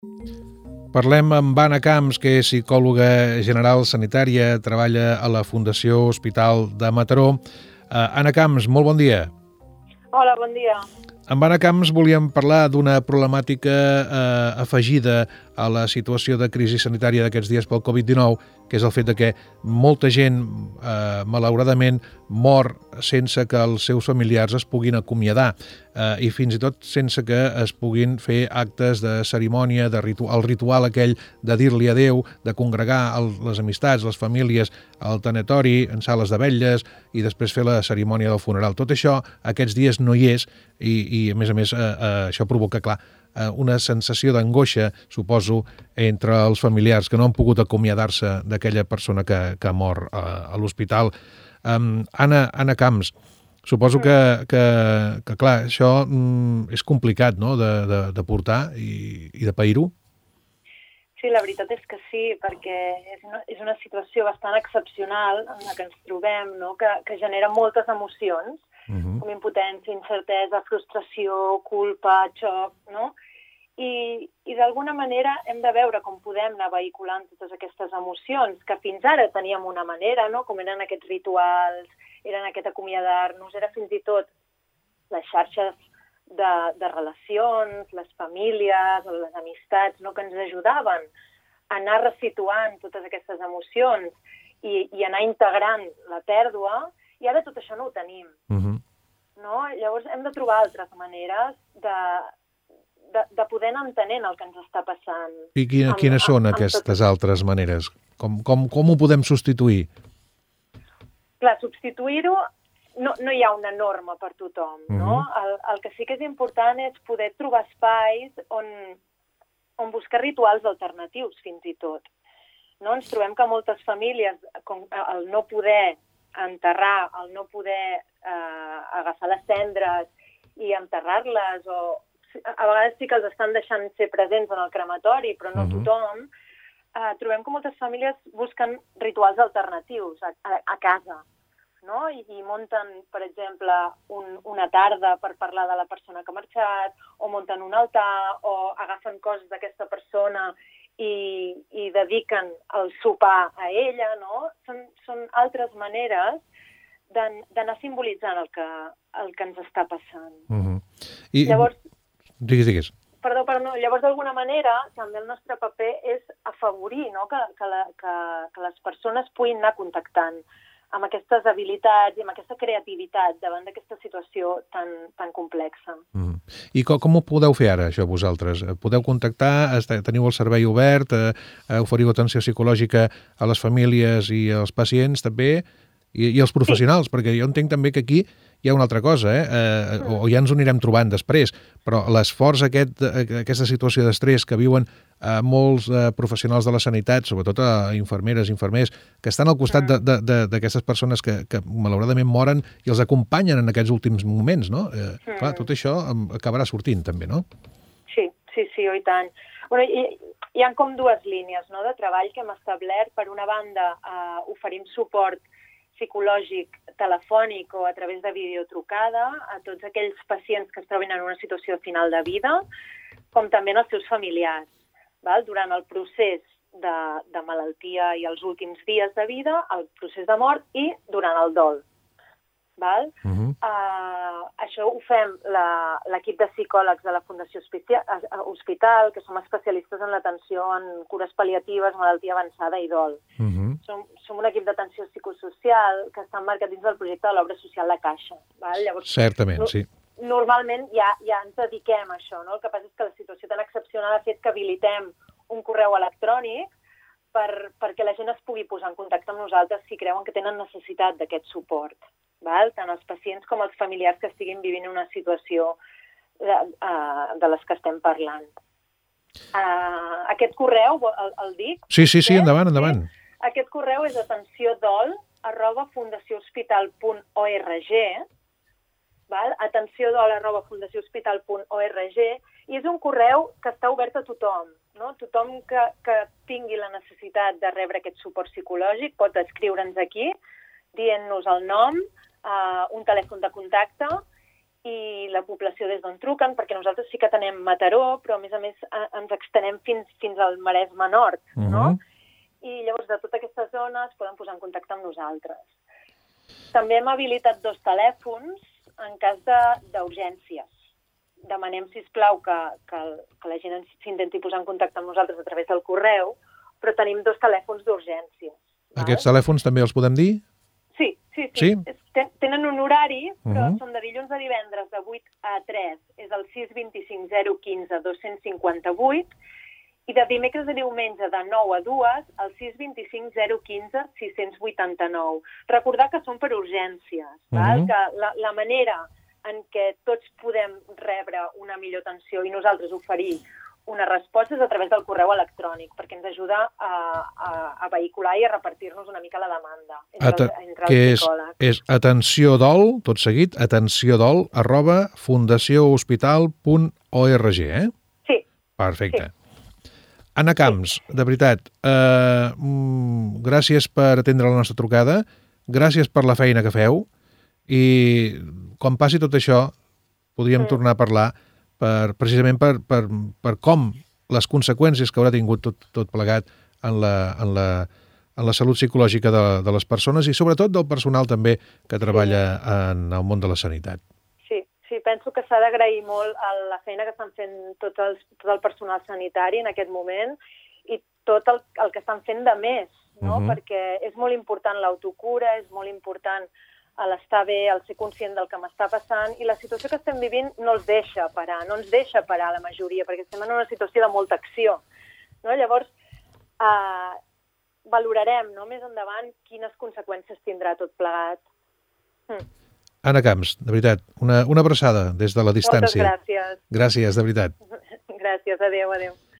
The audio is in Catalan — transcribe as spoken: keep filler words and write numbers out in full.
Parlem amb Anna Camps, que és psicòloga general sanitària, treballa a la Fundació Hospital de Mataró. Uh, Anna Camps, molt bon dia. Hola, bon dia. Amb Anna Camps volíem parlar d'una problemàtica eh, afegida a la situació de crisi sanitària d'aquests dies pel covid dinou, que és el fet de que molta gent, eh, malauradament, mor sense que els seus familiars es puguin acomiadar eh, i fins i tot sense que es puguin fer actes de cerimònia, de ritu el ritual aquell de dir-li adeu, de congregar el, les amistats, les famílies al tanatori, en sales de vetlles i després fer la cerimònia del funeral. Tot això aquests dies no hi és i, i a més a més, eh, eh, això provoca, clar, eh, una sensació d'angoixa, suposo, entre els familiars que no han pogut acomiadar-se d'aquella persona que, que mor eh, a l'hospital. Um, Anna, Anna Camps, suposo que, que, que clar, això mm, és complicat, no?, de, de, de portar i, i de pair-ho. Sí, la veritat és que sí, perquè és una, és una situació bastant excepcional en la que ens trobem, no?, que, que genera moltes emocions, uh-huh. com impotència, incertesa, frustració, culpa, xoc, no? I, i d'alguna manera hem de veure com podem anar vehiculant totes aquestes emocions, que fins ara teníem una manera, no?, com eren aquests rituals, eren aquest acomiadar-nos, era fins i tot les xarxes de, de relacions, les famílies, les amistats, no?, que ens ajudaven a anar resituant totes aquestes emocions i, i anar integrant la pèrdua, i ara tot això no ho tenim. Uh-huh. No? Llavors hem de trobar altres maneres de, de, de poder anar entenent el que ens està passant. I quina, amb, quines són amb, aquestes amb altres maneres? Com, com, com ho podem substituir? Clar, substituir-ho no, no hi ha una norma per tothom, uh-huh. no? El, el que sí que és important és poder trobar espais on, on buscar rituals alternatius, fins i tot. No? Ens trobem que moltes famílies, com el no poder enterrar, el no poder eh, agafar les cendres i enterrar-les, o a vegades sí que els estan deixant ser presents en el crematori, però no uh-huh. tothom, eh, trobem que moltes famílies busquen rituals alternatius a, a, a casa, no? I, i munten, per exemple, un, una tarda per parlar de la persona que ha marxat, o munten un altar, o agafen coses d'aquesta persona i, i dediquen el sopar a ella, no? Són, són altres maneres d'anar simbolitzant el que, el que ens està passant. Uh-huh. I, llavors, digues, digues. Perdó, perdó, llavors d'alguna manera també el nostre paper és afavorir, no?, que, que, la, que, que les persones puguin anar contactant amb aquestes habilitats i amb aquesta creativitat davant d'aquesta situació tan, tan complexa. Mm. I com, com ho podeu fer ara, això, vosaltres? Podeu contactar, teniu el servei obert, eh, oferiu atenció psicològica a les famílies i als pacients també, i, i als professionals, sí. Perquè jo entenc també que aquí hi ha una altra cosa, eh? eh mm. o ja ens ho anirem trobant després, però l'esforç aquest, aquesta situació d'estrès que viuen eh, molts eh, professionals de la sanitat, sobretot a infermeres, infermers, que estan al costat mm. d'aquestes persones que, que malauradament moren i els acompanyen en aquests últims moments, no? Eh, mm. Clar, tot això acabarà sortint també, no? Sí, sí, sí, oi tant. Bueno, hi, hi ha com dues línies, no?, de treball que hem establert. Per una banda, eh, oferim suport psicològic telefònic o a través de videotrucada a tots aquells pacients que es troben en una situació final de vida, com també als seus familiars, val? Durant el procés de, de malaltia i els últims dies de vida, el procés de mort i durant el dol. Val? Uh-huh. uh, això ho fem l'equip de psicòlegs de la Fundació Hospital, que som especialistes en l'atenció en cures pal·liatives, malaltia avançada i dol. Uh-huh. Som, som un equip d'atenció psicosocial que està emmarcat dins del projecte de l'obra social La Caixa. Val? Llavors, certament, no, sí. Normalment ja, ja ens dediquem a això, no? El que passa és que la situació tan excepcional ha fet que habilitem un correu electrònic per, perquè la gent es pugui posar en contacte amb nosaltres si creuen que tenen necessitat d'aquest suport. Val? Tant els pacients com els familiars que estiguin vivint una situació de, uh, de les que estem parlant. Uh, aquest correu, el, el dic? Sí, sí, sí, endavant, endavant. Sí? Aquest correu és atenciodol arroba fundaciohospital punt org, val? atenciodol arroba fundaciohospital punt org, i és un correu que està obert a tothom. No? Tothom que, que tingui la necessitat de rebre aquest suport psicològic pot escriure'ns aquí, dient-nos el nom, Uh, un telèfon de contacte i la població des d'on truquen, perquè nosaltres sí que tenem Mataró, però a més a més ens extenem fins, fins al Maresme Nord, uh-huh. no? I llavors de tota aquesta zona es poden posar en contacte amb nosaltres. També hem habilitat dos telèfons en cas d'urgències. Demanem, sisplau, que, que, que la gent s'intenti posar en contacte amb nosaltres a través del correu, però tenim dos telèfons d'urgències. Aquests telèfons també els podem dir? Sí, sí, sí. sí? Tenen un horari, però uh-huh. són de dilluns a divendres de vuit a tres, és el sis dos cinc zero un cinc dos cinc vuit, i de dimecres a diumenge de nou a dues, el sis dos cinc zero un cinc sis vuit nou. Recordar que són per urgències, uh-huh. val? Que la, la manera en què tots podem rebre una millor atenció i nosaltres oferir una resposta és a través del correu electrònic, perquè ens ajuda a, a, a vehicular i a repartir-nos una mica la demanda entre, Ata entre que els és, psicòlegs. És atenció dol, tot seguit, atenció dol, arroba fundaciohospital punt org, eh? Sí. Perfecte. Sí. Anna Camps, sí. De veritat, eh, mm, gràcies per atendre la nostra trucada, gràcies per la feina que feu, i quan passi tot això podríem mm. tornar a parlar per, precisament per, per, per com les conseqüències que haurà tingut tot, tot plegat en la, en, la, en la salut psicològica de, de les persones i sobretot del personal també que treballa sí. en el món de la sanitat. Sí, sí, penso que s'ha d'agrair molt a la feina que estan fent tot el, tot el personal sanitari en aquest moment i tot el, el que estan fent de més, no? Uh-huh. Perquè és molt important l'autocura, és molt important a l'estar bé, al ser conscient del que m'està passant, i la situació que estem vivint no els deixa parar, no ens deixa parar la majoria, perquè estem en una situació de molta acció. No? Llavors, eh, valorarem no? més endavant quines conseqüències tindrà tot plegat. Hm. Anna Camps, de veritat, una, una abraçada des de la distància. Moltes gràcies. Gràcies, de veritat. Gràcies, adéu, adéu.